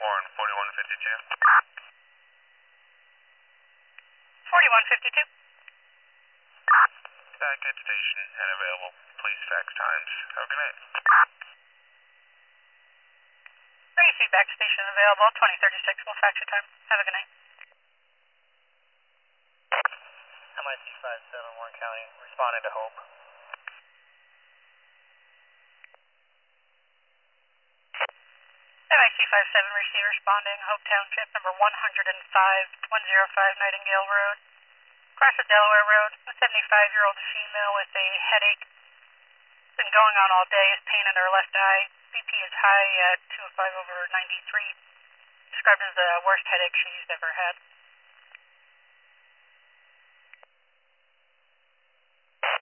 on 4152. 4152. Back at station and available. Please fax times. Have a good night. Race feedback station available, 2036. We'll fax your time. Have a good night. MIC 57, Warren County, responding to Hope. MIC 57, receive responding, Hope Township, number 105, Nightingale Road. Cross of Delaware Road, a 75-year-old female with a headache. Been going on all day, has pain in her left eye. BP is high at 205/93. Described as the worst headache she's ever had.